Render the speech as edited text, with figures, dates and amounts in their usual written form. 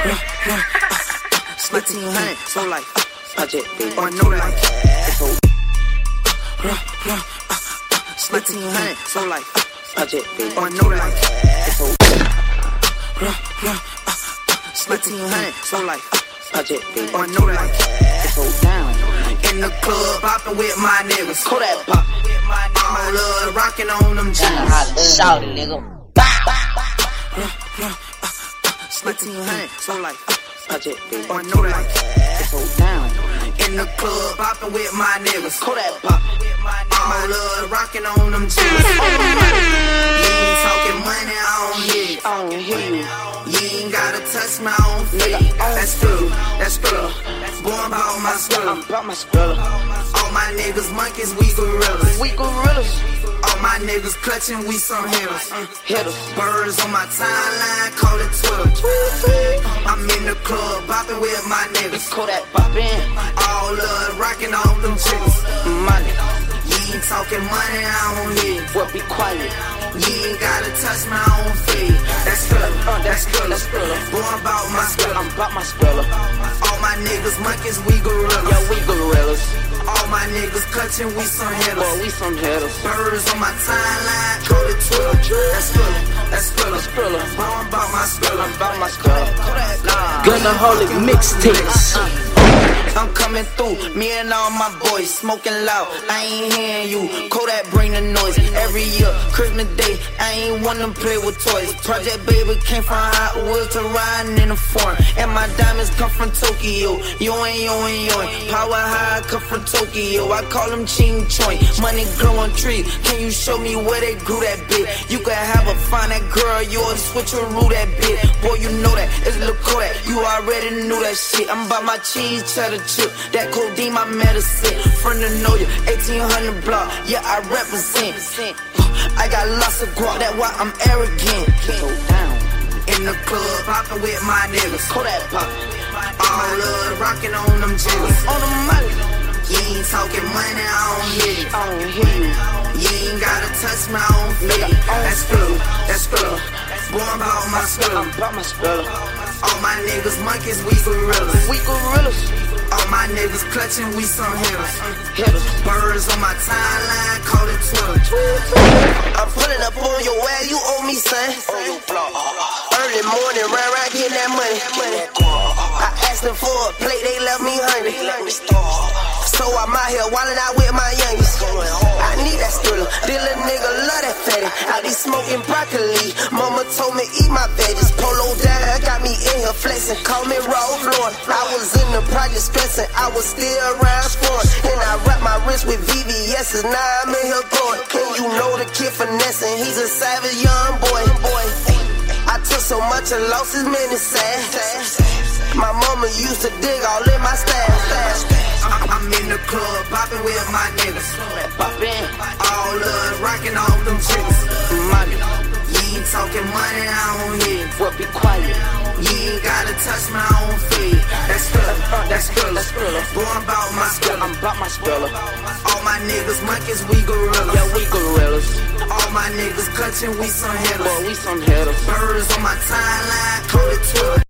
1800, so like, Project baby. or no like, 1800, so like, Project baby. or no like, 1800, so like, Project baby. or no like. Hold down. In the club, poppin' with my niggas. Kodak pop. All love, rockin' on them jeans. Shout it, nigga. 1800, so like, Project baby. or no like. Hold down. In the club, poppin' with my niggas. Kodak pop. All love, rockin' on them jeans. You ain't talking money, I don't hear you. I don't hear you. You ain't gotta touch my own feet. That's good, that's good. Boy, I'm about my skrilla. I'm about my skrilla. All my niggas monkeys, we gorillas. We gorillas. All my niggas clutching, we some hitters. Hitters. Birds on my timeline, call it Twitter. I'm in the club, poppin' with my niggas. Kodak poppin'. All love, rockin' on them chicks. Money. You ain't talking money, I don't hear. What be quiet? You ain't gotta touch my own feet. That's good, that's good. Boy, I'm about my skrilla. I'm about my skrilla. All my niggas monkeys, we gorillas. Yeah, we gorillas. All my niggas clutching, we some hitters. Boy, we some hitters. Birds on my timeline, call it Twitter. That's Skrilla, that's Skrilla. Skrilla. Boy, I'm about my skrilla. I'm about my skrilla. Gunaholic mixtapes. I'm coming through, me and all my boys smoking loud. I ain't hearing you. Kodak bring the noise. Every year, Christmas Day, I ain't wanna play with toys. Project baby came from Hot Wheels to riding in a foreign. And my diamonds come from Tokyo. Yoin. Power high come from Tokyo. I call them Ching Choing. Money growing trees. Can you show me where they grew that big? You can have a fine that girl, yours switcheroo that bit. Boy, you know that. It's Lil Kodak. You already knew that shit. I'm about my cheese cheddar chip. That codeine, my medicine. Friend to know you, 1800 block. Yeah, I represent. I got lots of guap, that's why I'm arrogant. In the club, poppin' with my niggas. Kodak pop. All love, rockin' on them jiggers. On the money. You ain't talking money, I don't hear you. I don't hear you. You ain't gotta touch my own feet. That's good, that's good. Boy, I'm about my skrilla. I'm about my skrilla. All my niggas monkeys, we gorillas. We gorillas. All my niggas clutching, we some hitters. Hitters. Birds on my timeline, call it Twitter. I'm pulling up on your way, you owe me, son. Early morning, round getting that money. I asked them for a plate, they left me hungry. So I'm out here wildin' out with my youngest. I need that skrilla, this little nigga love that fatty. I be smoking broccoli, mama told me eat my veggies. Polo down, got me in here flexing, call me Rolls Royce. I was in the project stressing, I was still around scoring. And I wrap my wrist with VVS's, now I'm in here going. And you know the kid finessing, he's a savage young boy. I took so much and lost his minutes sad. My mama used to dig all in my stash. I'm in the club, poppin' with my niggas. Poppin'. All love, rockin' off them chicks. Money. You ain't talking money, I don't hear. What be quiet? You ain't gotta touch my own feet. That's good, that's good. Boy, I'm about my skrilla. I'm about my skrilla. All my niggas monkeys, we gorillas. Yeah, we gorillas. All my niggas clutching, we some hitters. Boy, we some hitters. Birds on my timeline, call it Twitter.